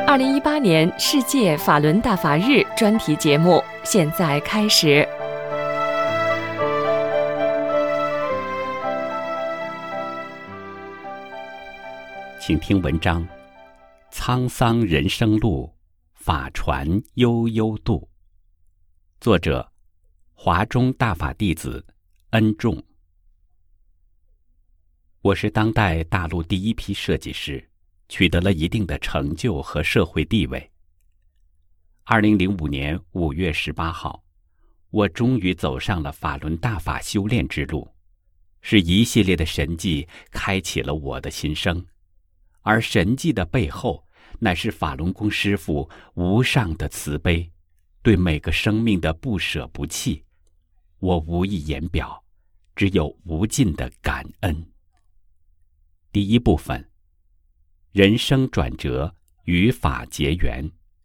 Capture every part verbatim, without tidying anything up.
二零一八年世界法轮大法日专题节目现在开始。 请听文章：沧桑人生路，法传悠悠渡。作者：华中大法弟子恩仲。我是当代大陆第一批设计师，取得了一定的成就和社会地位。二零零五年五月十八号，我终于走上了法轮大法修炼之路，是一系列的神迹开启了我的新生，而神迹的背后，乃是法轮功师父无上的慈悲，对每个生命的不舍不弃。我无以言表，只有无尽的感恩。第一部分，人生转折，与法结缘。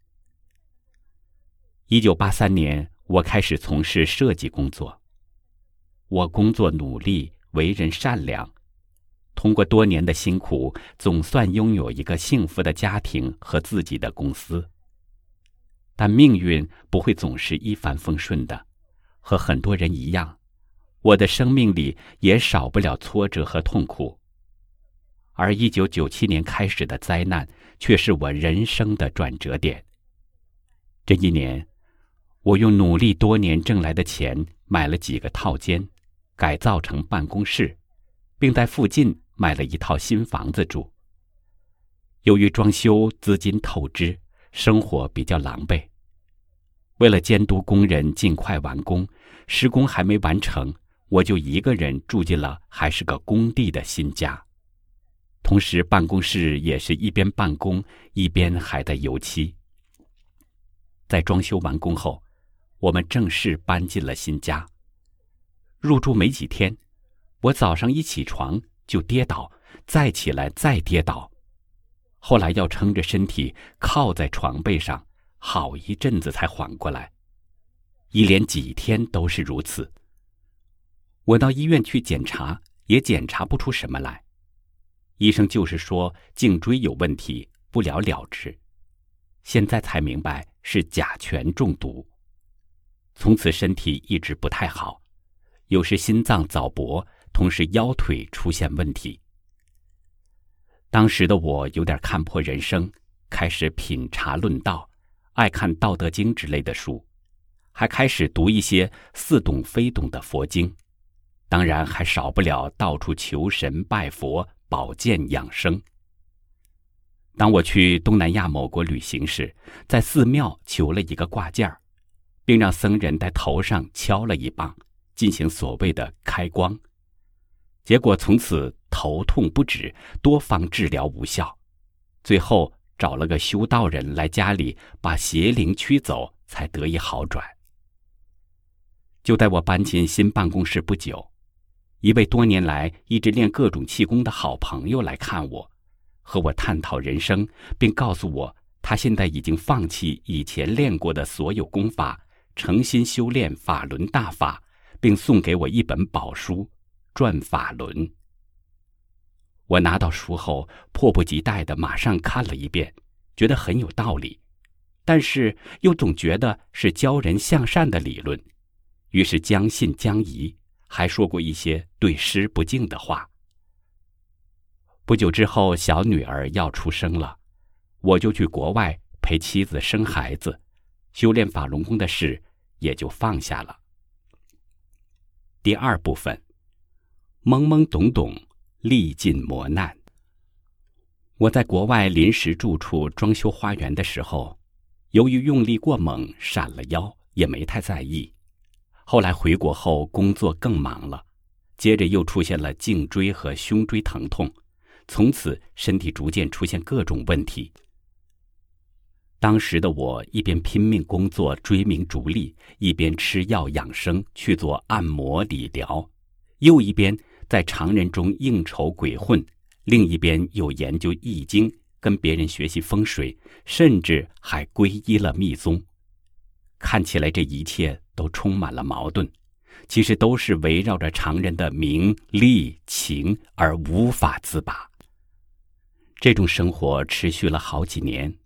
一九八三年，我开始从事设计工作。我工作努力，为人善良，通过多年的辛苦，总算拥有一个幸福的家庭和自己的公司。但命运不会总是一帆风顺的，和很多人一样，我的生命里也少不了挫折和痛苦。而一九九七年开始的灾难，却是我人生的转折点。这一年，我用努力多年挣来的钱买了几个套间，改造成办公室，并在附近买了一套新房子住。由于装修资金透支，生活比较狼狈。为了监督工人尽快完工，施工还没完成，我就一个人住进了还是个工地的新家。同时办公室也是一边办公一边还在油漆。在装修完工后，我们正式搬进了新家。入住没几天，我早上一起床就跌倒，再起来再跌倒，后来要撑着身体靠在床背上，好一阵子才缓过来，一连几天都是如此。我到医院去检查，也检查不出什么来，医生就是说颈椎有问题，不了了之。现在才明白是甲醛中毒。从此身体一直不太好，有时心脏早搏，同时腰腿出现问题。当时的我有点看破人生，开始品茶论道，爱看《道德经》之类的书，还开始读一些似懂非懂的佛经，当然还少不了到处求神拜佛，保健养生。当我去东南亚某国旅行时，在寺庙求了一个挂件儿，并让僧人在头上敲了一棒，进行所谓的开光。结果从此头痛不止，多方治疗无效，最后找了个修道人来家里把邪灵驱走，才得以好转。就在我搬进新办公室不久，一位多年来一直练各种气功的好朋友来看我，和我探讨人生，并告诉我他现在已经放弃以前练过的所有功法，诚心修炼法轮大法，并送给我一本宝书《转法轮》。我拿到书后，迫不及待地马上看了一遍，觉得很有道理，但是又总觉得是教人向善的理论，于是将信将疑，还说过一些对师不敬的话。不久之后，小女儿要出生了，我就去国外陪妻子生孩子，修炼法轮功的事也就放下了。第二部分，懵懵懂懂，历尽磨难。我在国外临时住处装修花园的时候，由于用力过猛闪了腰，也没太在意。后来回国后工作更忙了，接着又出现了颈椎和胸椎疼痛，从此身体逐渐出现各种问题。当时的我一边拼命工作追名逐利，一边吃药养生，去做按摩理疗，又一边在常人中应酬鬼混，另一边又研究易经，跟别人学习风水，甚至还皈依了密宗。看起来这一切都充满了矛盾，其实都是围绕着常人的名利情而无法自拔。这种生活持续了好几年，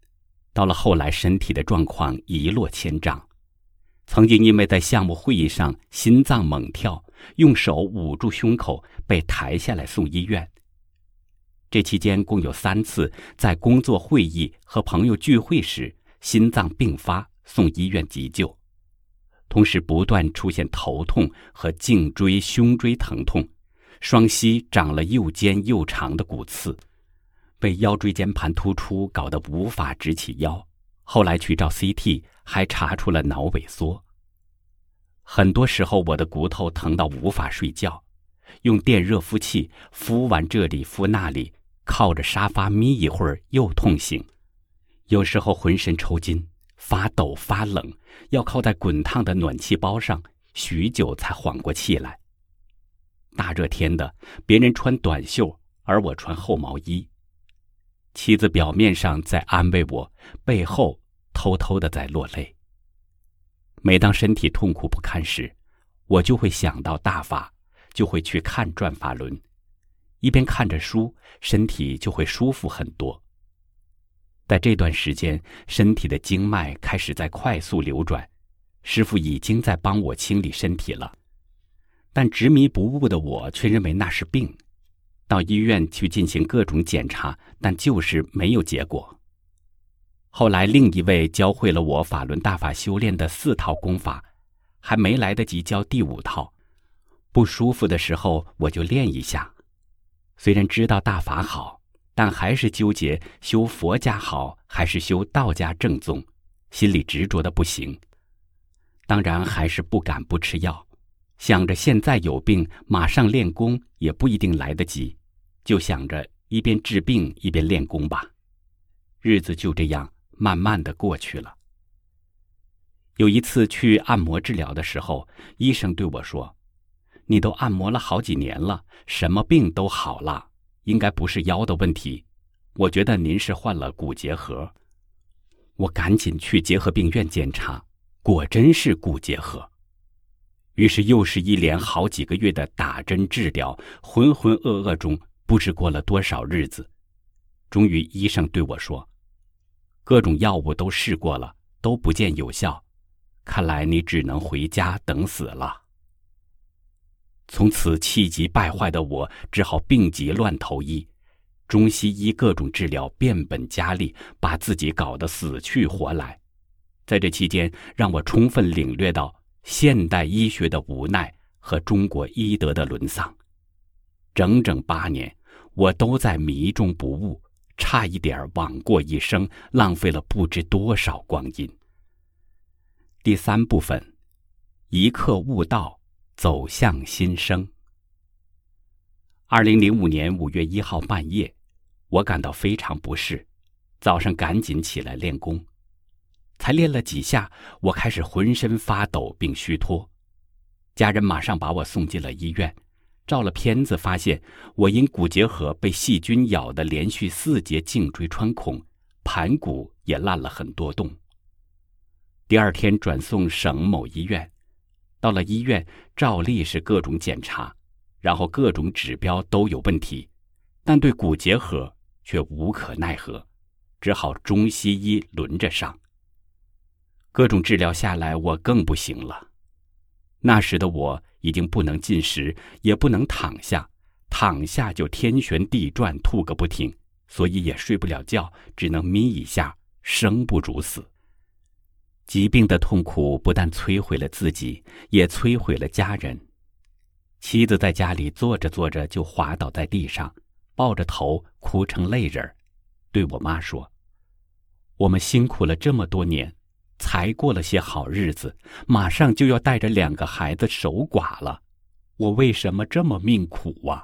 到了后来，身体的状况一落千丈。曾经因为在项目会议上心脏猛跳，用手捂住胸口，被抬下来送医院。这期间共有三次在工作会议和朋友聚会时心脏病发，送医院急救。同时不断出现头痛和颈椎、胸椎疼痛，双膝长了又尖又长的骨刺，被腰椎间盘突出搞得无法直起腰，后来去照 C T 还查出了脑萎缩。很多时候我的骨头疼到无法睡觉，用电热敷器敷完这里敷那里，靠着沙发眯一会儿又痛醒。有时候浑身抽筋，发抖发冷，要靠在滚烫的暖气包上，许久才缓过气来。大热天的，别人穿短袖，而我穿厚毛衣。妻子表面上在安慰我，背后偷偷的在落泪。每当身体痛苦不堪时，我就会想到大法，就会去看转法轮，一边看着书，身体就会舒服很多。在这段时间，身体的经脉开始在快速流转，师父已经在帮我清理身体了。但执迷不悟的我却认为那是病，到医院去进行各种检查，但就是没有结果。后来另一位教会了我法轮大法修炼的四套功法，还没来得及教第五套，不舒服的时候我就练一下。虽然知道大法好，但还是纠结修佛家好还是修道家正宗，心里执着的不行。当然还是不敢不吃药，想着现在有病马上练功也不一定来得及，就想着一边治病一边练功吧。日子就这样慢慢的过去了。有一次去按摩治疗的时候，医生对我说，你都按摩了好几年了，什么病都好了，应该不是腰的问题，我觉得您是患了骨结核。我赶紧去结核病院检查，果真是骨结核。于是又是一连好几个月的打针治疗，浑浑噩噩中不知过了多少日子。终于医生对我说，各种药物都试过了，都不见有效，看来你只能回家等死了。从此气急败坏的我只好病急乱投医，中西医各种治疗变本加厉，把自己搞得死去活来。在这期间，让我充分领略到现代医学的无奈和中国医德的沦丧。整整八年，我都在迷中不悟，差一点枉过一生，浪费了不知多少光阴。第三部分，一刻悟道，走向新生。二零零五年五月一号半夜，我感到非常不适，早上赶紧起来练功。才练了几下，我开始浑身发抖并虚脱。家人马上把我送进了医院，照了片子发现我因骨结核被细菌咬得连续四节颈椎穿孔，盘骨也烂了很多洞。第二天转送省某医院，到了医院照例是各种检查，然后各种指标都有问题，但对骨结核却无可奈何，只好中西医轮着上。各种治疗下来，我更不行了。那时的我已经不能进食，也不能躺下，躺下就天旋地转，吐个不停，所以也睡不了觉，只能眯一下，生不如死。疾病的痛苦不但摧毁了自己，也摧毁了家人。妻子在家里坐着坐着就滑倒在地上，抱着头哭成泪人，对我妈说，我们辛苦了这么多年，才过了些好日子，马上就要带着两个孩子守寡了，我为什么这么命苦啊？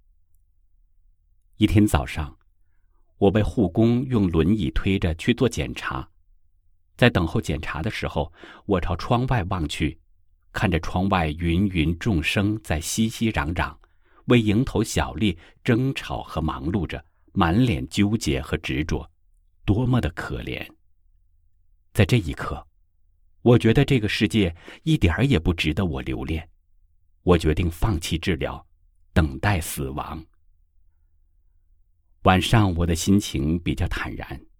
一天早上，我被护工用轮椅推着去做检查。在等候检查的时候，我朝窗外望去，看着窗外芸芸众生在熙熙攘攘，为蝇头小利争吵和忙碌着，满脸纠结和执着，多么的可怜。在这一刻，我觉得这个世界一点儿也不值得我留恋。我决定放弃治疗，等待死亡。晚上我的心情比较坦然，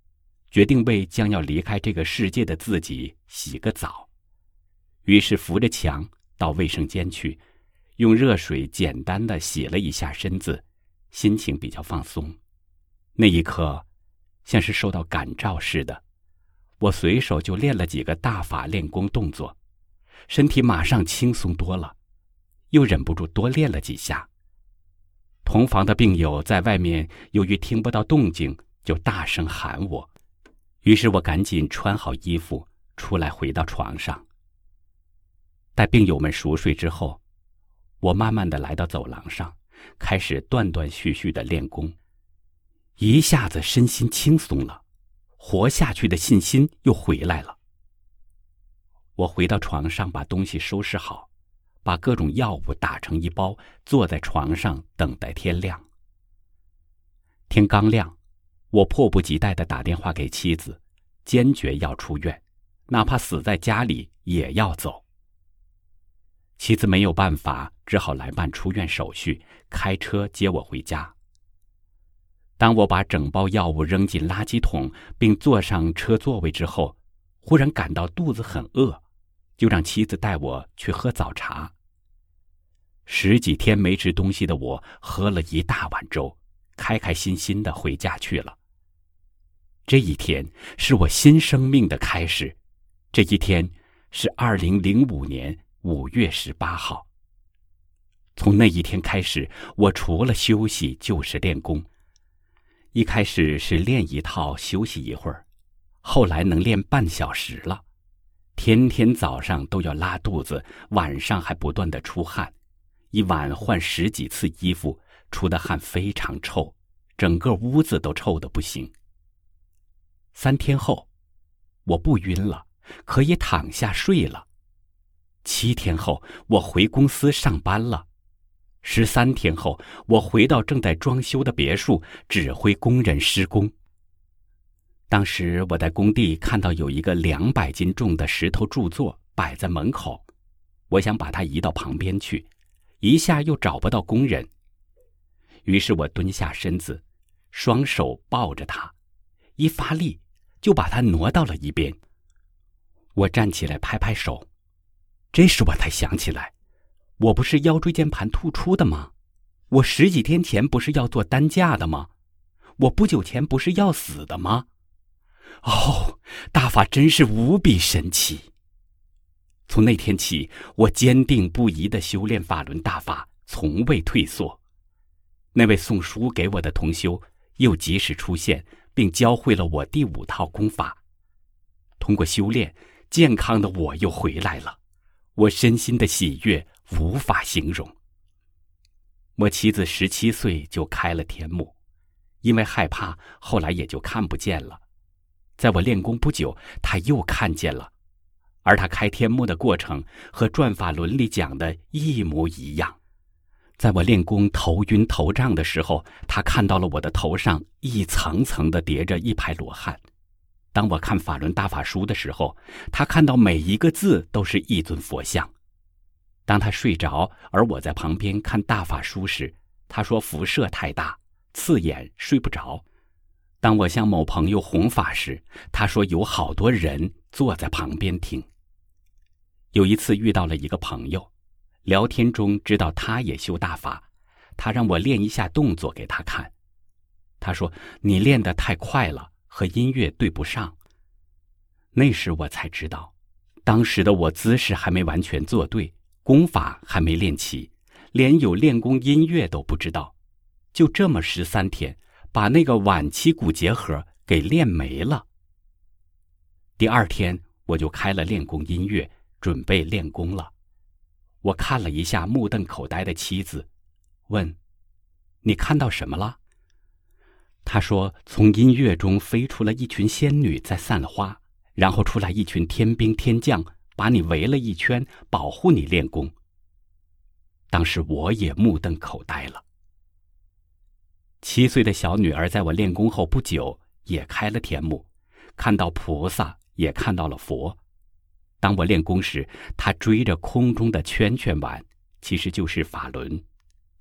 决定为将要离开这个世界的自己洗个澡。于是扶着墙到卫生间去，用热水简单的洗了一下身子，心情比较放松。那一刻像是受到感召似的，我随手就练了几个大法练功动作，身体马上轻松多了，又忍不住多练了几下。同房的病友在外面由于听不到动静，就大声喊我，于是我赶紧穿好衣服出来回到床上。待病友们熟睡之后，我慢慢地来到走廊上，开始断断续续地练功。一下子身心轻松了，活下去的信心又回来了。我回到床上，把东西收拾好，把各种药物打成一包，坐在床上等待天亮。天刚亮，我迫不及待地打电话给妻子，坚决要出院，哪怕死在家里也要走。妻子没有办法，只好来办出院手续，开车接我回家。当我把整包药物扔进垃圾桶，并坐上车座位之后，忽然感到肚子很饿，就让妻子带我去喝早茶。十几天没吃东西的我，喝了一大碗粥，开开心心地回家去了。这一天是我新生命的开始，这一天是二零零五年五月十八号。从那一天开始，我除了休息就是练功。一开始是练一套休息一会儿，后来能练半小时了。天天早上都要拉肚子，晚上还不断地出汗，一晚换十几次衣服，出的汗非常臭，整个屋子都臭得不行。三天后，我不晕了，可以躺下睡了。七天后，我回公司上班了。十三天后，我回到正在装修的别墅，指挥工人施工。当时我在工地看到有一个两百斤重的石头柱座摆在门口，我想把它移到旁边去，一下又找不到工人。于是我蹲下身子，双手抱着它，一发力就把它挪到了一边。我站起来拍拍手，这时我才想起来，我不是腰椎间盘突出的吗？我十几天前不是要做担架的吗？我不久前不是要死的吗？哦，大法真是无比神奇。从那天起，我坚定不移地修炼法轮大法，从未退缩。那位送书给我的同修又及时出现，并教会了我第五套功法。通过修炼，健康的我又回来了，我身心的喜悦无法形容。我妻子十七岁就开了天目，因为害怕，后来也就看不见了。在我练功不久，她又看见了，而她开天目的过程和《转法轮》里讲的一模一样。在我练功头晕头胀的时候，她看到了我的头上一层层的叠着一排罗汉。当我看法轮大法书的时候，她看到每一个字都是一尊佛像。当她睡着，而我在旁边看大法书时，她说辐射太大，刺眼，睡不着。当我向某朋友弘法时，她说有好多人坐在旁边听。有一次遇到了一个朋友，聊天中知道他也修大法，他让我练一下动作给他看。他说你练得太快了，和音乐对不上。那时我才知道，当时的我姿势还没完全做对，功法还没练齐，连有练功音乐都不知道。就这么十三天，把那个晚期骨结核给练没了。第二天我就开了练功音乐，准备练功了。我看了一下目瞪口呆的妻子，问：你看到什么了？他说从音乐中飞出了一群仙女在散花，然后出来一群天兵天将，把你围了一圈，保护你练功。当时我也目瞪口呆了。七岁的小女儿在我练功后不久也开了天目，看到菩萨，也看到了佛。当我练功时，她追着空中的圈圈玩，其实就是法轮。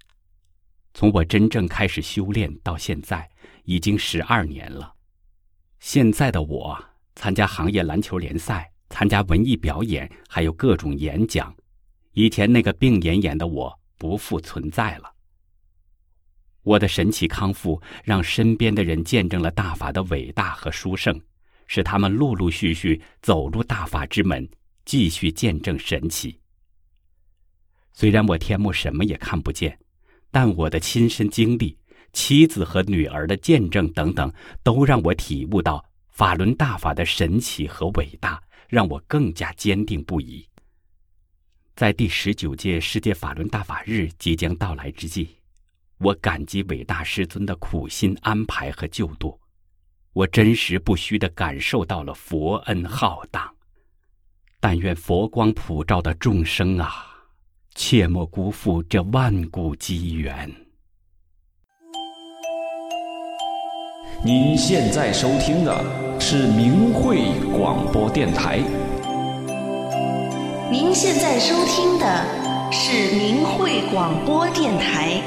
从我真正开始修炼到现在，已经十二年了。 现在的我参加行业篮球联赛，参加文艺表演，还有各种演讲。以前那个病恹恹的我不复存在了。我的神奇康复让身边的人见证了大法的伟大和殊胜，使他们陆陆续续走入大法之门，继续见证神奇。虽然我天幕什么也看不见，但我的亲身经历、妻子和女儿的见证等等，都让我体悟到法轮大法的神奇和伟大，让我更加坚定不移。在第十九届世界法轮大法日即将到来之际，我感激伟大师尊的苦心安排和救度，我真实不虚地感受到了佛恩浩荡。但愿佛光普照的众生啊，切莫辜负这万古机缘。 您现在收听的是明慧广播电台。 您现在收听的是明慧广播电台。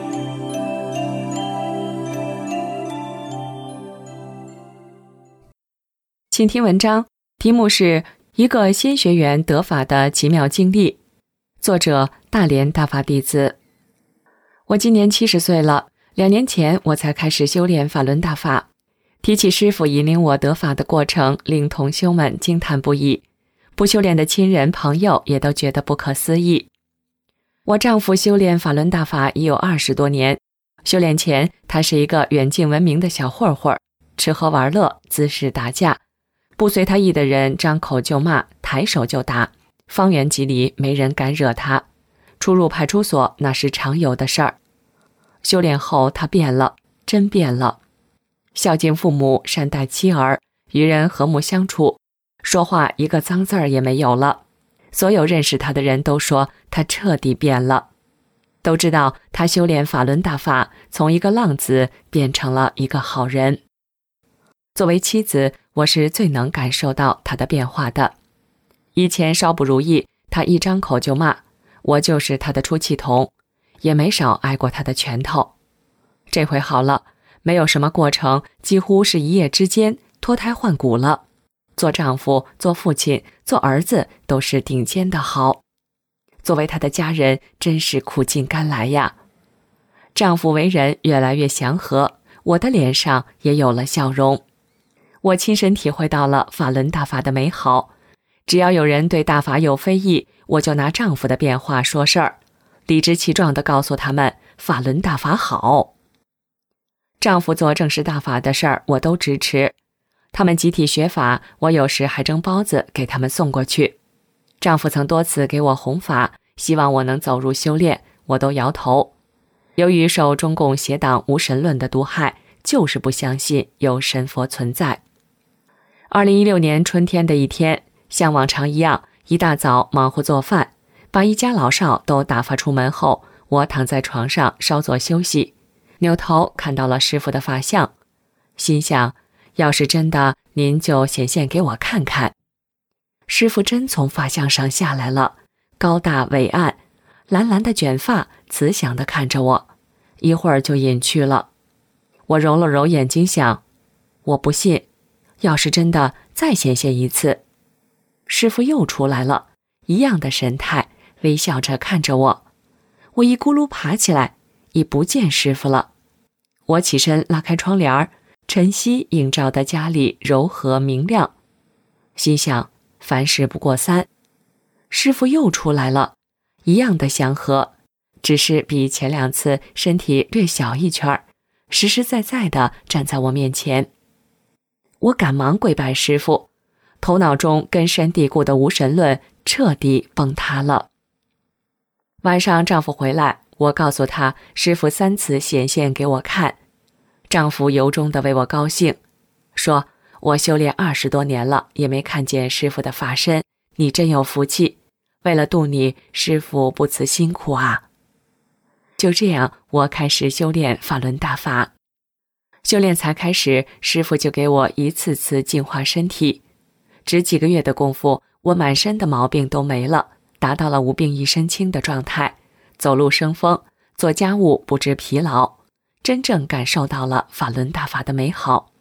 请听文章，题目是一个新学员得法的奇妙经历，作者大连大法弟子。我今年七十岁了，两年前我才开始修炼法轮大法。提起师父引领我得法的过程，令同修们惊叹不已，不修炼的亲人朋友也都觉得不可思议。我丈夫修炼法轮大法已有二十多年，修炼前他是一个远近闻名的小混混，吃喝玩乐，滋事打架，不随他意的人张口就骂，抬手就打，方圆几里没人敢惹他，出入派出所那是常有的事儿。修炼后他变了，真变了，孝敬父母，善待妻儿，与人和睦相处，说话一个脏字儿也没有了。所有认识他的人都说他彻底变了，都知道他修炼法轮大法，从一个浪子变成了一个好人。作为妻子，我是最能感受到他的变化的。以前稍不如意，他一张口就骂，我就是他的出气筒，也没少挨过他的拳头。这回好了，没有什么过程，几乎是一夜之间脱胎换骨了。做丈夫，做父亲，做儿子都是顶尖的好。作为他的家人，真是苦尽甘来呀。丈夫为人越来越祥和，我的脸上也有了笑容。我亲身体会到了法轮大法的美好，只要有人对大法有非议，我就拿丈夫的变化说事儿，理直气壮地告诉他们法轮大法好。丈夫做正式大法的事儿我都支持，他们集体学法，我有时还蒸包子给他们送过去。丈夫曾多次给我弘法，希望我能走入修炼，我都摇头。由于受中共邪党无神论的毒害，就是不相信有神佛存在。二零一六年春天的一天，像往常一样，一大早忙活做饭，把一家老少都打发出门后，我躺在床上稍作休息，扭头看到了师父的法相，心想，要是真的，您就显现给我看看。师父真从法相上下来了，高大伟岸，蓝蓝的卷发，慈祥地看着我，一会儿就隐去了。我揉了揉眼睛想，我不信，要是真的，再显现一次。师父又出来了，一样的神态，微笑着看着我。我一咕噜爬起来，已不见师父了。我起身拉开窗帘，晨曦映照的家里柔和明亮，心想凡事不过三。师父又出来了，一样的祥和，只是比前两次身体略小一圈，实实在在地站在我面前。我赶忙跪拜师父，头脑中根深蒂固的无神论彻底崩塌了。晚上丈夫回来，我告诉他师父三次显现给我看，丈夫由衷地为我高兴，说我修炼二十多年了，也没看见师父的法身，你真有福气，为了度你，师父不辞辛苦啊。就这样，我开始修炼法轮大法。修炼才开始，师父就给我一次次净化身体，只几个月的功夫，我满身的毛病都没了，达到了无病一身轻的状态，走路生风，做家务不知疲劳，真正感受到了法轮大法的美好，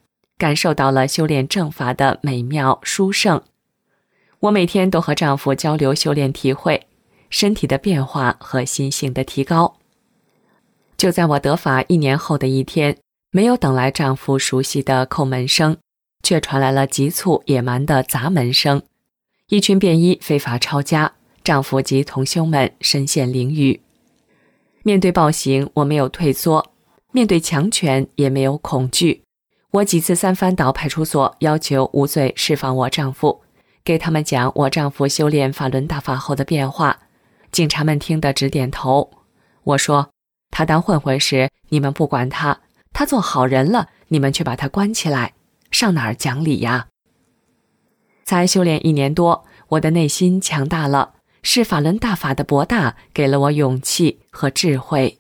感受到了修炼正法的美妙殊胜。我每天都和丈夫交流修炼体会，身体的变化和心性的提高。就在我得法一年后的一天，没有等来丈夫熟悉的叩门声，却传来了急促野蛮的砸门声。一群便衣非法抄家，丈夫及同修们身陷囹圄。面对暴行，我没有退缩，面对强权也没有恐惧。我几次三番到派出所要求无罪释放我丈夫，给他们讲我丈夫修炼法轮大法后的变化。警察们听得直点头。我说，他当混混时你们不管他，他做好人了你们却把他关起来，上哪儿讲理呀？才修炼一年多，我的内心强大了，是法轮大法的博大给了我勇气和智慧。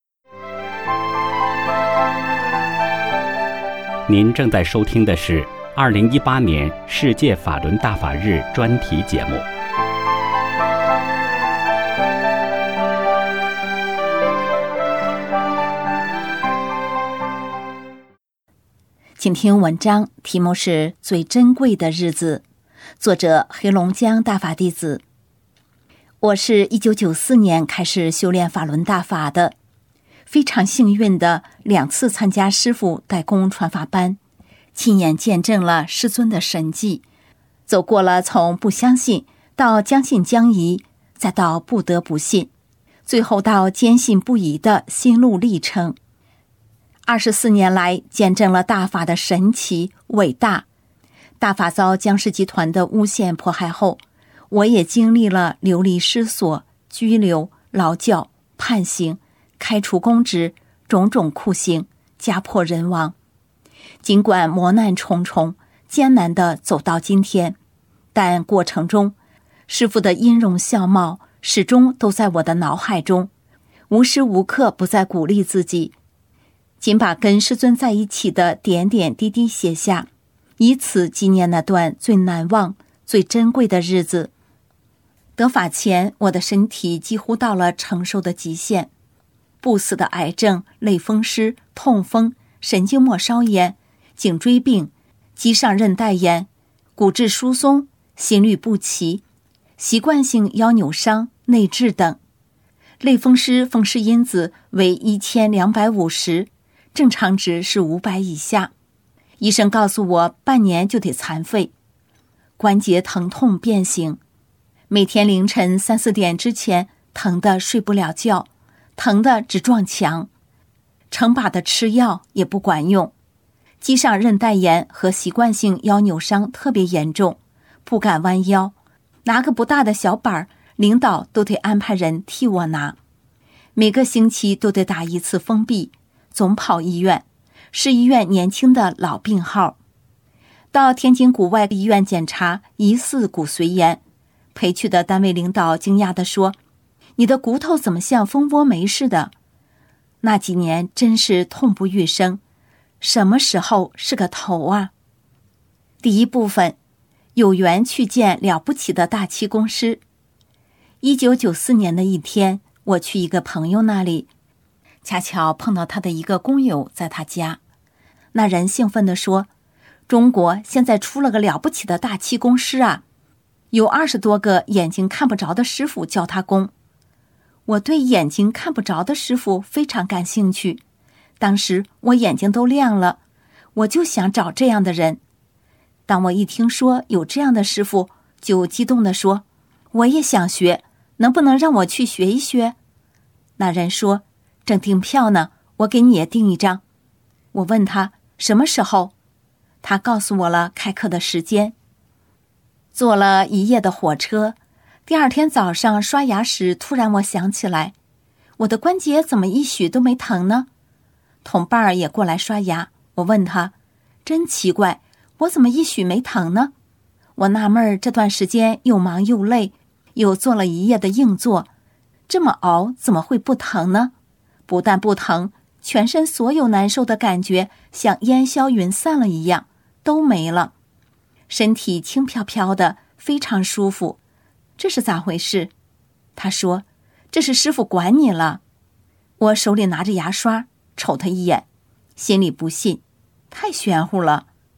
您正在收听的是二零一八年世界法轮大法日专题节目。 请听文章，题目是《最珍贵的日子》，作者黑龙江大法弟子。我是一九九四年开始修炼法轮大法的，非常幸运的两次参加师父代工传法班，亲眼见证了师尊的神迹，走过了从不相信到将信将疑，再到不得不信，最后到坚信不疑的心路历程。二十四年来，见证了大法的神奇伟大。大法遭江氏集团的诬陷迫害后，我也经历了流离失所、拘留、劳教、判刑、开除公职、种种酷刑，家破人亡。尽管磨难重重，艰难地走到今天，但过程中师父的音容笑貌始终都在我的脑海中，无时无刻不在鼓励自己，仅把跟师尊在一起的点点滴滴写下，以此纪念那段最难忘、最珍贵的日子。得法前，我的身体几乎到了承受的极限，不死的癌症、类风湿、痛风、神经末梢炎、颈椎病、肌上韧带炎、骨质疏松、心律不齐、习惯性腰扭伤、内痔等。类风湿风湿因子为一千两百五十，正常值是五百以下。医生告诉我半年就得残废。关节疼痛变形，每天凌晨三四点之前疼得睡不了觉，疼得直撞墙，成把的吃药也不管用。肌上韧带炎和习惯性腰扭伤特别严重，不敢弯腰，拿个不大的小板，领导都得安排人替我拿。每个星期都得打一次封闭，总跑医院，是医院年轻的老病号。到天津谷外医院检查，疑似骨髓炎。陪去的单位领导惊讶地说，你的骨头怎么像蜂窝煤似的？那几年真是痛不欲生，什么时候是个头啊？第一部分，有缘去见了不起的大气功师。一九九四年的一天，我去一个朋友那里，恰巧碰到他的一个工友在他家。那人兴奋地说，中国现在出了个了不起的大气功师啊，有二十多个眼睛看不着的师傅教他功。我对眼睛看不着的师傅非常感兴趣，当时我眼睛都亮了，我就想找这样的人。当我一听说有这样的师傅，就激动地说，我也想学，能不能让我去学一学？那人说，正订票呢，我给你也订一张。我问他什么时候，他告诉我了开课的时间。坐了一夜的火车，第二天早上刷牙时，突然我想起来，我的关节怎么一许都没疼呢？同伴儿也过来刷牙，我问他，真奇怪，我怎么一许没疼呢？我纳闷儿，这段时间又忙又累，又做了一夜的硬座，这么熬怎么会不疼呢？不但不疼，全身所有难受的感觉像烟消云散了一样，都没了。身体轻飘飘的，非常舒服。这是咋回事？他说，这是师父管你了。我手里拿着牙刷，瞅他一眼，心里不信，太玄乎了。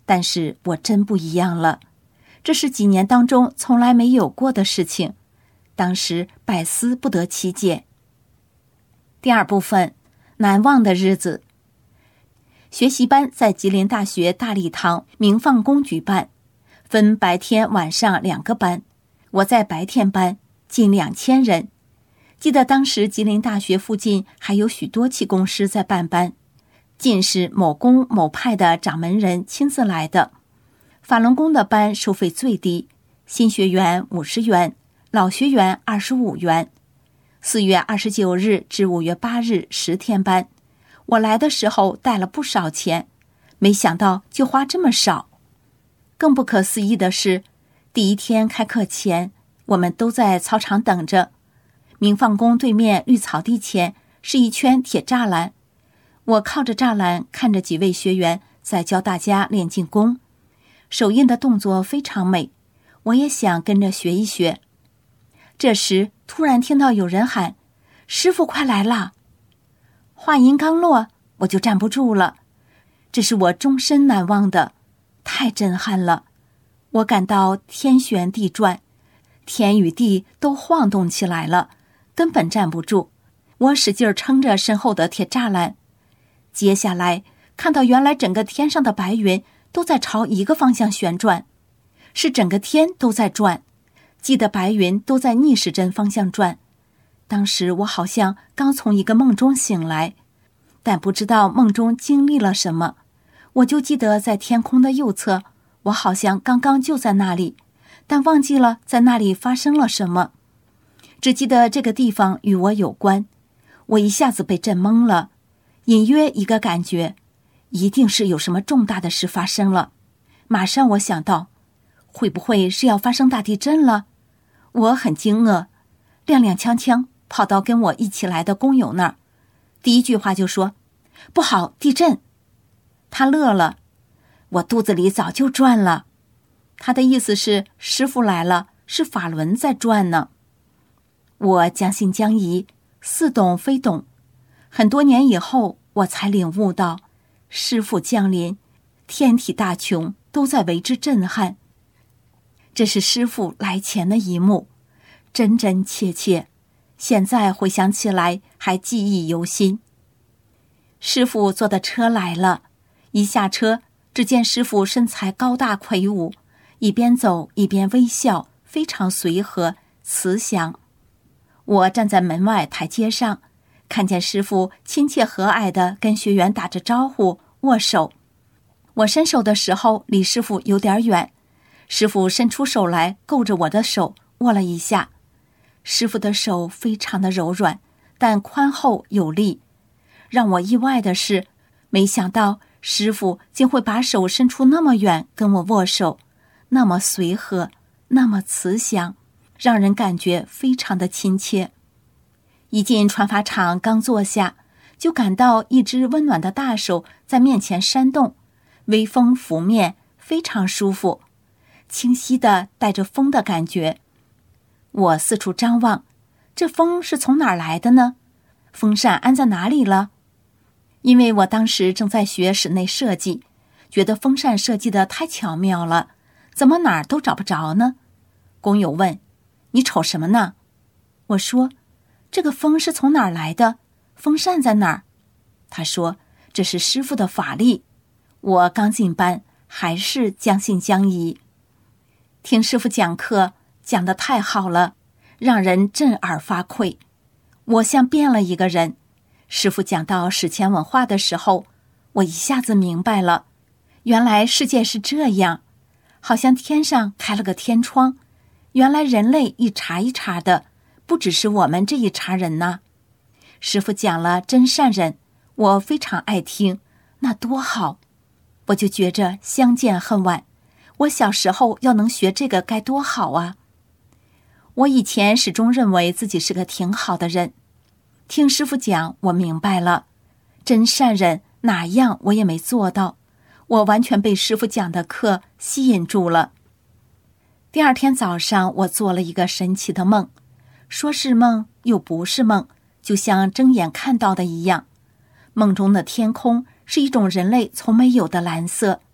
但是我真不一样了，这是几年当中从来没有过的事情，当时百思不得其解。第二部分，难忘的日子。学习班在吉林大学大礼堂明放宫举办，分白天晚上两个班，我在白天班，近两千人。记得当时吉林大学附近还有许多气功师在办班，尽是某宫某派的掌门人亲自来的。法轮功的班收费最低，新学员五十元，老学员二十五元。四月二十九日至五月八日十天班，我来的时候带了不少钱，没想到就花这么少。更不可思议的是，第一天开课前，我们都在操场等着。明放宫对面绿草地前是一圈铁栅栏，我靠着栅栏看着几位学员在教大家练静功，手印的动作非常美，我也想跟着学一学。这时突然听到有人喊：“师父快来啦！”话音刚落，我就站不住了，这是我终身难忘的，太震撼了。我感到天旋地转，天与地都晃动起来了，根本站不住。我使劲撑着身后的铁栅栏，接下来看到原来整个天上的白云都在朝一个方向旋转，是整个天都在转，记得白云都在逆时针方向转。当时我好像刚从一个梦中醒来，但不知道梦中经历了什么，我就记得在天空的右侧，我好像刚刚就在那里，但忘记了在那里发生了什么，只记得这个地方与我有关。我一下子被震懵了，隐约一个感觉，一定是有什么重大的事发生了。马上我想到，会不会是要发生大地震了？我很惊愕，踉踉跄跄跑到跟我一起来的工友那儿，第一句话就说：“不好，地震！”他乐了，我肚子里早就转了。他的意思是师父来了，是法轮在转呢。我将信将疑，似懂非懂。很多年以后，我才领悟到，师父降临，天体大穹都在为之震撼。这是师父来前的一幕，真真切切，现在回想起来还记忆犹新。师父坐的车来了，一下车，只见师父身材高大魁梧，一边走一边微笑，非常随和慈祥。我站在门外台阶上，看见师父亲切和蔼地跟学员打着招呼握手。我伸手的时候离师父有点远，师父伸出手来够着我的手握了一下。师父的手非常的柔软，但宽厚有力。让我意外的是，没想到师父竟会把手伸出那么远跟我握手，那么随和，那么慈祥，让人感觉非常的亲切。一进传法场刚坐下，就感到一只温暖的大手在面前扇动，微风拂面，非常舒服，清晰的带着风的感觉。我四处张望，这风是从哪儿来的呢？风扇安在哪里了？因为我当时正在学室内设计，觉得风扇设计得太巧妙了，怎么哪儿都找不着呢？工友问：“你瞅什么呢？”我说：“这个风是从哪儿来的？风扇在哪儿？”他说：“这是师父的法力。”我刚进班，还是将信将疑。听师父讲课，讲得太好了，让人震耳发聩。我像变了一个人。师父讲到史前文化的时候，我一下子明白了，原来世界是这样，好像天上开了个天窗，原来人类一茬一茬的，不只是我们这一茬人呐。师父讲了真善忍，我非常爱听，那多好。我就觉着相见恨晚，我小时候要能学这个该多好啊。我以前始终认为自己是个挺好的人，听师父讲，我明白了，真善忍哪样我也没做到，我完全被师父讲的课吸引住了。第二天早上，我做了一个神奇的梦，说是梦又不是梦，就像睁眼看到的一样。梦中的天空是一种人类从没有的蓝色，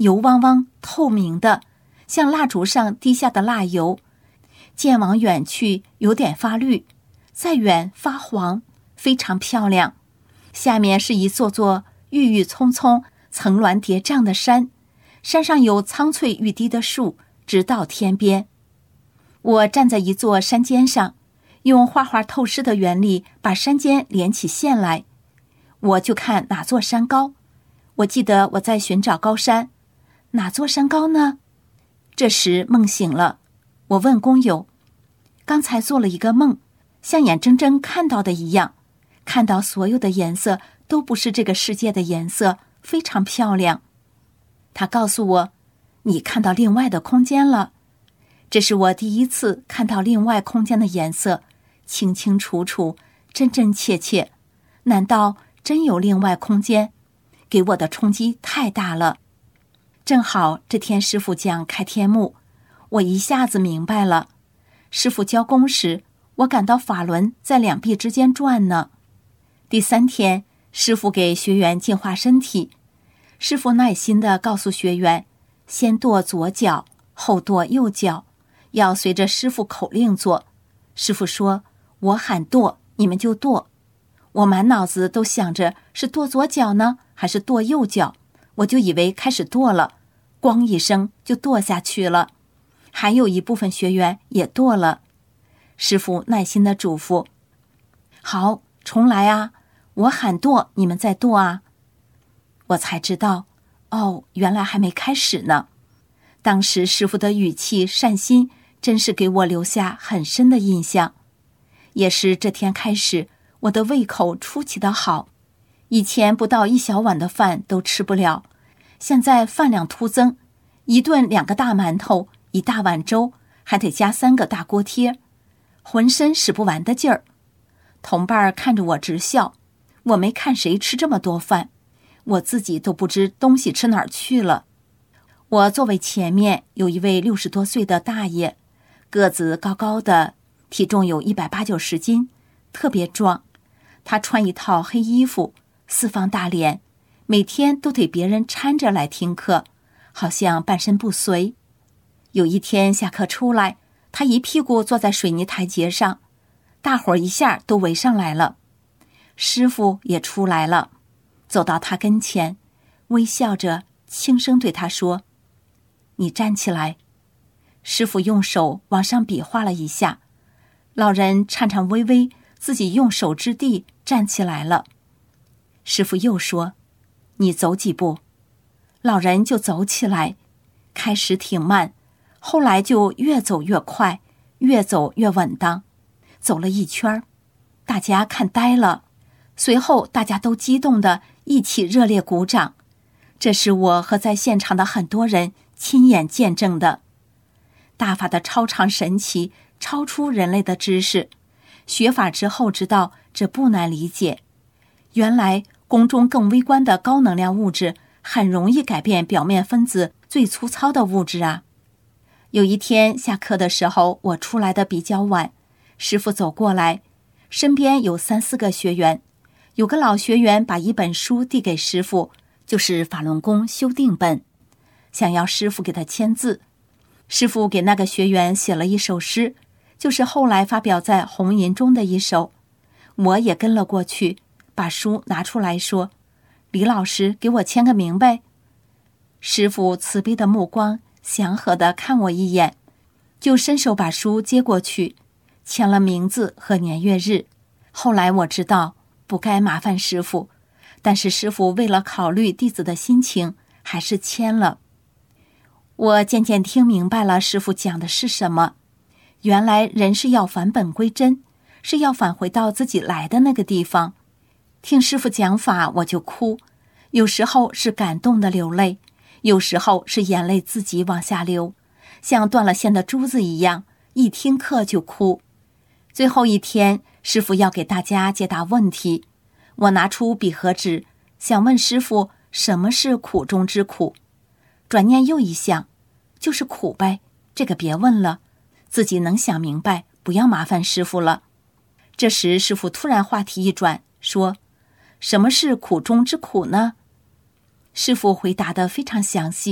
油汪汪透明的，像蜡烛上滴下的蜡油，渐往远去有点发绿，再远发黄，非常漂亮。下面是一座座郁郁葱葱、层峦叠嶂的山，山上有苍翠欲滴的树，直到天边。我站在一座山尖上，用画画透视的原理把山尖连起线来，我就看哪座山高。我记得我在寻找高山，哪座山高呢？这时梦醒了，我问工友，刚才做了一个梦，像眼睁睁看到的一样，看到所有的颜色都不是这个世界的颜色，非常漂亮。他告诉我，你看到另外的空间了。这是我第一次看到另外空间的颜色，清清楚楚，真真切切。难道真有另外空间？给我的冲击太大了。正好这天师傅讲开天目，我一下子明白了。师傅教功时，我感到法轮在两臂之间转呢。第三天，师傅给学员净化身体，师傅耐心地告诉学员，先跺左脚，后跺右脚，要随着师傅口令做。师傅说，我喊跺，你们就跺。我满脑子都想着是跺左脚呢，还是跺右脚，我就以为开始跺了，咣一声就跺下去了。还有一部分学员也跺了。师傅耐心地嘱咐，好，重来啊，我喊跺，你们再跺啊。我才知道，哦，原来还没开始呢。当时师傅的语气善心，真是给我留下很深的印象。也是这天开始，我的胃口出奇的好，以前不到一小碗的饭都吃不了，现在饭量突增，一顿两个大馒头，一大碗粥，还得加三个大锅贴，浑身使不完的劲儿。同伴看着我直笑，我没看谁吃这么多饭，我自己都不知东西吃哪儿去了。我座位前面有一位六十多岁的大爷，个子高高的，体重有一百八九十斤，特别壮。他穿一套黑衣服，四方大脸，每天都得别人搀着来听课，好像半身不遂。有一天下课出来，他一屁股坐在水泥台阶上，大伙儿一下都围上来了。师傅也出来了，走到他跟前，微笑着轻声对他说，你站起来。师傅用手往上比划了一下，老人颤颤巍巍自己用手支地站起来了。师傅又说，你走几步。老人就走起来，开始挺慢，后来就越走越快，越走越稳当。走了一圈，大家看呆了，随后大家都激动地一起热烈鼓掌。这是我和在现场的很多人亲眼见证的。大法的超常神奇，超出人类的知识。学法之后知道这不难理解，原来宫中更微观的高能量物质很容易改变表面分子最粗糙的物质啊。有一天下课的时候，我出来的比较晚，师傅走过来，身边有三四个学员，有个老学员把一本书递给师傅，就是法轮功修订本，想要师傅给他签字。师傅给那个学员写了一首诗，就是后来发表在《红银》中的一首。我也跟了过去，把书拿出来说，李老师给我签个名呗。师傅慈悲的目光祥和地看我一眼，就伸手把书接过去，签了名字和年月日。后来我知道不该麻烦师傅，但是师傅为了考虑弟子的心情，还是签了。我渐渐听明白了师傅讲的是什么，原来人是要返本归真，是要返回到自己来的那个地方。听师傅讲法我就哭，有时候是感动的流泪，有时候是眼泪自己往下流，像断了线的珠子一样，一听课就哭。最后一天，师傅要给大家解答问题，我拿出笔和纸，想问师傅什么是苦中之苦。转念又一想，就是苦呗，这个别问了，自己能想明白，不要麻烦师傅了。这时师傅突然话题一转，说，什么是苦中之苦呢？师傅回答得非常详细，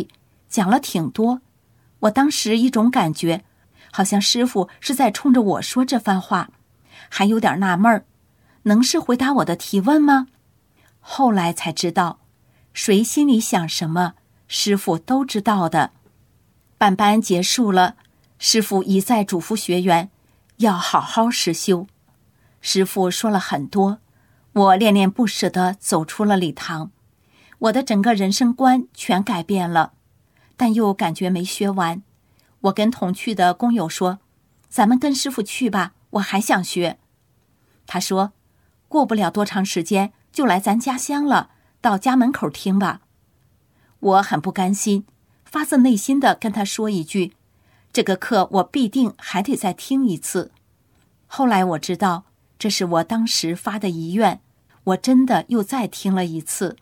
讲了挺多。我当时一种感觉，好像师父是在冲着我说这番话，还有点纳闷儿，能是回答我的提问吗？后来才知道，谁心里想什么，师父都知道的。办班结束了，师父一再嘱咐学员要好好实修。师父说了很多，我恋恋不舍地走出了礼堂，我的整个人生观全改变了，但又感觉没学完。我跟同去的工友说，咱们跟师父去吧，我还想学。他说，过不了多长时间就来咱家乡了，到家门口听吧。我很不甘心，发自内心地跟他说一句，这个课我必定还得再听一次。后来我知道，这是我当时发的遗愿，我真的又再听了一次。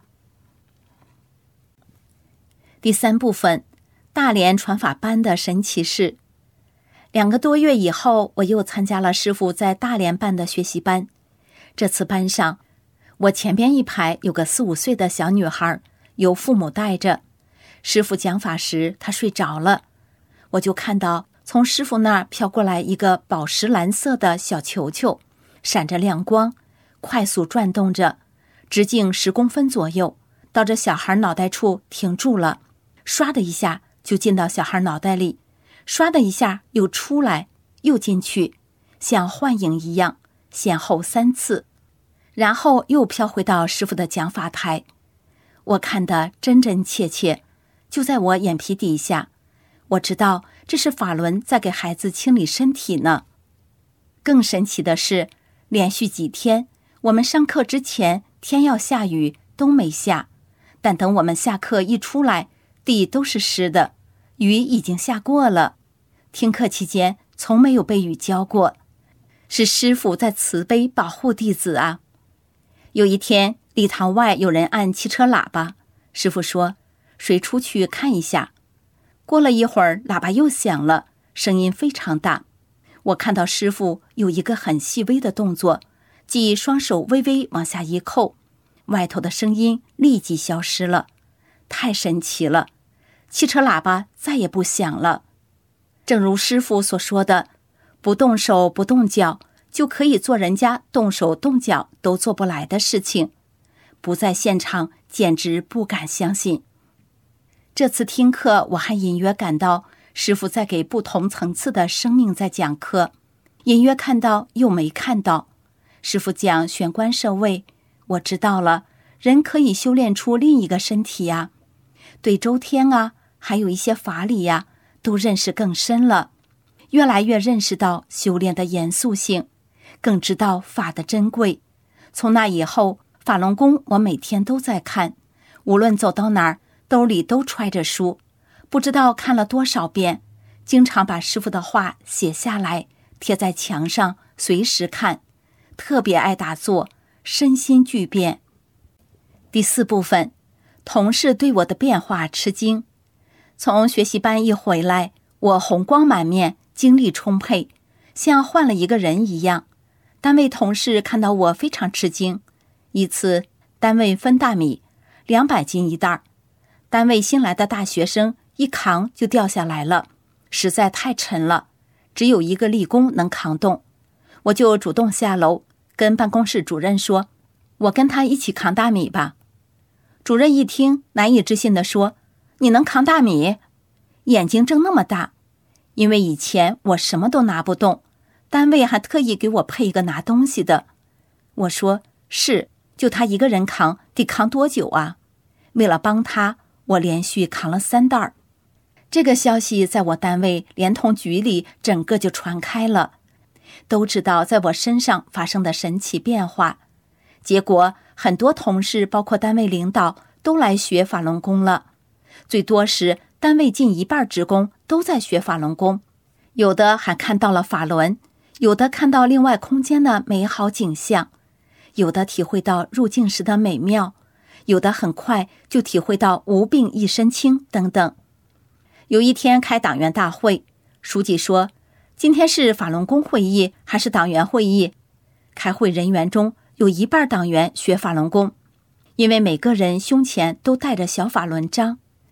第三部分，大连传法班的神奇事。两个多月以后，我又参加了师父在大连办的学习班。这次班上，我前边一排有个四五岁的小女孩，由父母带着。师父讲法时，她睡着了，我就看到从师父那儿飘过来一个宝石蓝色的小球球，闪着亮光，快速转动着，直径十公分左右，到这小孩脑袋处停住了，唰的一下就进到小孩脑袋里，唰的一下又出来，又进去，像幻影一样，先后三次，然后又飘回到师父的讲法台。我看得真真切切，就在我眼皮底下，我知道这是法轮在给孩子清理身体呢。更神奇的是，连续几天，我们上课之前天要下雨都没下，但等我们下课一出来，地都是湿的，雨已经下过了。听课期间从没有被雨浇过，是师父在慈悲保护弟子啊。有一天，礼堂外有人按汽车喇叭，师父说，谁出去看一下。过了一会儿，喇叭又响了，声音非常大。我看到师父有一个很细微的动作，即双手微微往下一扣，外头的声音立即消失了，太神奇了。汽车喇叭再也不响了。正如师父所说的，不动手不动脚就可以做人家动手动脚都做不来的事情，不在现场简直不敢相信。这次听课，我还隐约感到师父在给不同层次的生命在讲课，隐约看到又没看到。师父讲玄关摄位，我知道了，人可以修炼出另一个身体呀、啊，对周天啊，还有一些法理呀、啊，都认识更深了，越来越认识到修炼的严肃性，更知道法的珍贵。从那以后，法轮功我每天都在看，无论走到哪儿，兜里都揣着书，不知道看了多少遍，经常把师父的话写下来，贴在墙上，随时看，特别爱打坐，身心俱变。第四部分，同事对我的变化吃惊。从学习班一回来，我红光满面，精力充沛，像换了一个人一样。单位同事看到我非常吃惊。一次，单位分大米，两百斤一袋，单位新来的大学生一扛就掉下来了，实在太沉了，只有一个力工能扛动。我就主动下楼，跟办公室主任说，我跟他一起扛大米吧。主任一听，难以置信地说，你能扛大米？眼睛睁那么大。因为以前我什么都拿不动，单位还特意给我配一个拿东西的。我说，是，就他一个人扛，得扛多久啊？为了帮他，我连续扛了三袋儿。这个消息在我单位连同局里整个就传开了，都知道在我身上发生的神奇变化。结果很多同事包括单位领导都来学法轮功了，最多时单位近一半职工都在学法轮功，有的还看到了法轮，有的看到另外空间的美好景象，有的体会到入境时的美妙，有的很快就体会到无病一身轻等等。有一天开党员大会，书记说，今天是法轮功会议还是党员会议？开会人员中有一半党员学法轮功，因为每个人胸前都带着小法轮章。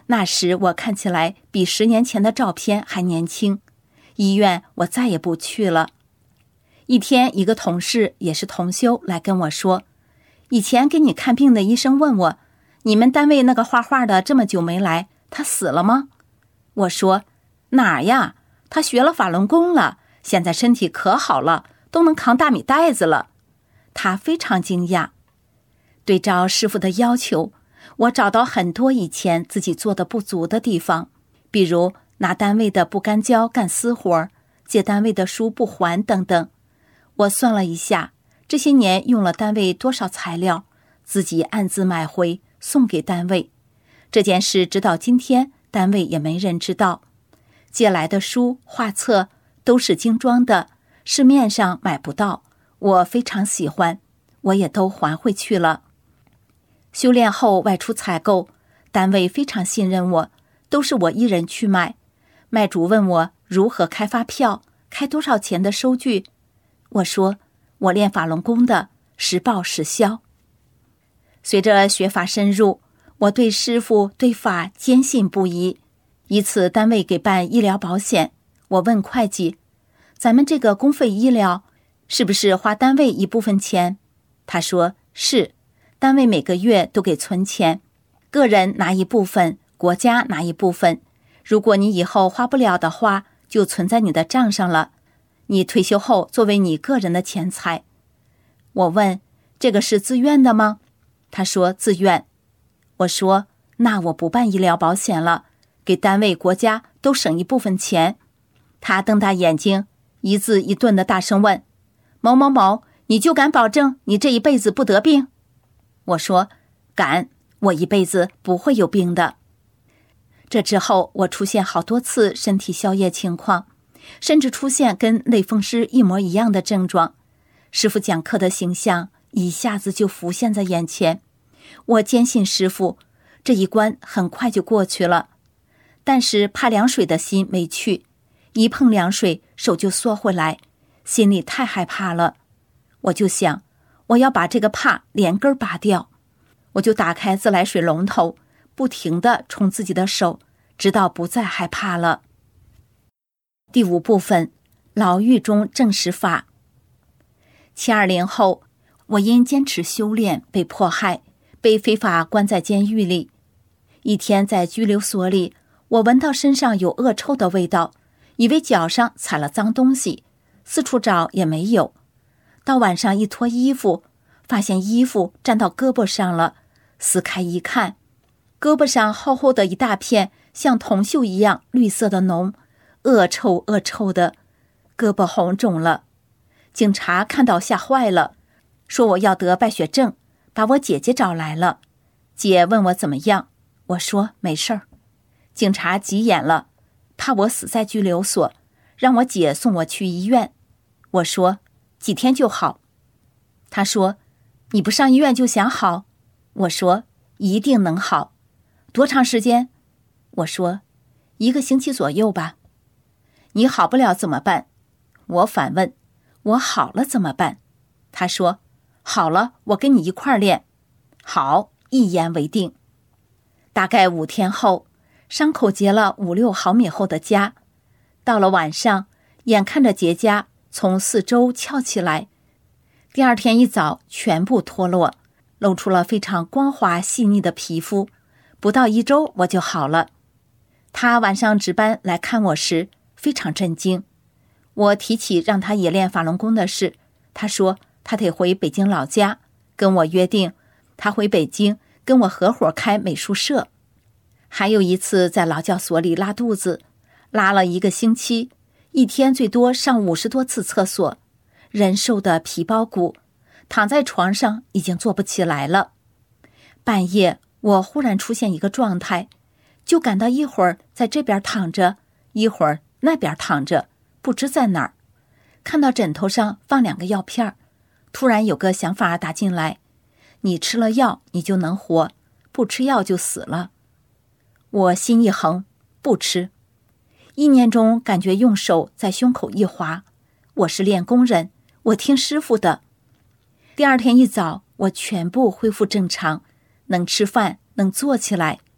那时我看起来比十年前的照片还年轻。医院我再也不去了。一天，一个同事也是同修来跟我说，以前给你看病的医生问我，你们单位那个画画的这么久没来，他死了吗？我说，哪儿呀，他学了法轮功了，现在身体可好了，都能扛大米袋子了。他非常惊讶。对照师父的要求，我找到很多以前自己做的不足的地方，比如拿单位的不干胶干私活，借单位的书不还等等。我算了一下，这些年用了单位多少材料，自己暗自买回送给单位。这件事直到今天，单位也没人知道。借来的书、画册都是精装的，市面上买不到，我非常喜欢，我也都还回去了。修炼后外出采购，单位非常信任我，都是我一人去卖。卖主问我如何开发票，开多少钱的收据。我说，我练法轮功的，实报实销。随着学法深入，我对师父对法坚信不疑。一次单位给办医疗保险，我问会计，咱们这个公费医疗是不是花单位一部分钱？他说是，单位每个月都给存钱，个人拿一部分，国家拿一部分，如果你以后花不了的话，就存在你的账上了，你退休后作为你个人的钱财。我问，这个是自愿的吗？他说自愿。我说，那我不办医疗保险了，给单位国家都省一部分钱。他瞪大眼睛，一字一顿的大声问，某某某，你就敢保证你这一辈子不得病？我说，敢，我一辈子不会有病的。这之后我出现好多次身体消液情况，甚至出现跟类风湿一模一样的症状。师父讲课的形象一下子就浮现在眼前，我坚信师父，这一关很快就过去了。但是怕凉水的心没去，一碰凉水手就缩回来，心里太害怕了。我就想，我要把这个怕连根拔掉。我就打开自来水龙头，不停地冲自己的手，直到不再害怕了。第五部分，牢狱中证实法。七二零后，我因坚持修炼被迫害，被非法关在监狱里。一天在拘留所里，我闻到身上有恶臭的味道，以为脚上踩了脏东西，四处找也没有。到晚上一脱衣服，发现衣服沾到胳膊上了，撕开一看，胳膊上厚厚的一大片像铜锈一样绿色的脓，恶臭恶臭的，胳膊红肿了。警察看到吓坏了，说我要得败血症，把我姐姐找来了。姐问我怎么样，我说没事儿。警察急眼了，怕我死在拘留所，让我姐送我去医院。我说几天就好。他说你不上医院就想好？我说一定能好。多长时间？我说一个星期左右吧。你好不了怎么办？我反问，我好了怎么办？他说好了，我跟你一块儿练。好，一言为定。大概五天后，伤口结了五六毫米厚的痂，到了晚上，眼看着结痂从四周翘起来，第二天一早全部脱落，露出了非常光滑细腻的皮肤。不到一周我就好了。他晚上值班来看我时非常震惊。我提起让他也练法轮功的事，他说他得回北京老家，跟我约定他回北京跟我合伙开美术社。还有一次在劳教所里拉肚子，拉了一个星期，一天最多上五十多次厕所，人瘦的皮包骨，躺在床上已经坐不起来了。半夜我忽然出现一个状态，就感到一会儿在这边躺着，一会儿那边躺着，不知在哪儿。看到枕头上放两个药片，突然有个想法打进来，你吃了药你就能活，不吃药就死了。我心一横，不吃。意念中感觉用手在胸口一划，我是练功人，我听师父的。第二天一早我全部恢复正常，能吃饭，能坐起来。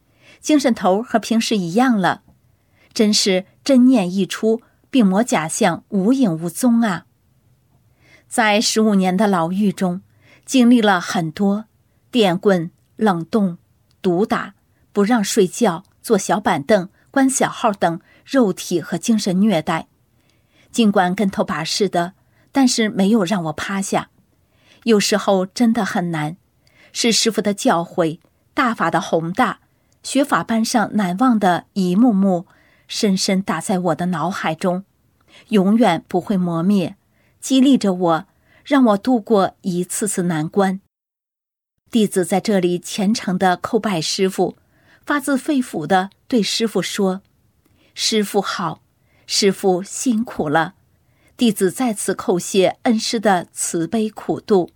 精神头和平时一样了，真是真念一出，病魔假象无影无踪啊！在十五年的牢狱中，经历了很多电棍、冷冻、毒打、不让睡觉、坐小板凳、关小号等肉体和精神虐待。尽管跟头把式的，但是没有让我趴下。有时候真的很难，是师父的教诲，大法的宏大，学法班上难忘的一幕幕，深深打在我的脑海中，永远不会磨灭，激励着我，让我度过一次次难关。弟子在这里虔诚地叩拜师父，发自肺腑地对师父说：师父好，师父辛苦了。弟子再次叩谢恩师的慈悲苦度。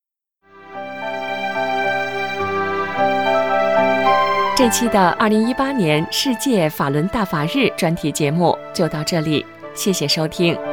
这期的二零一八年世界法轮大法日专题节目就到这里，谢谢收听。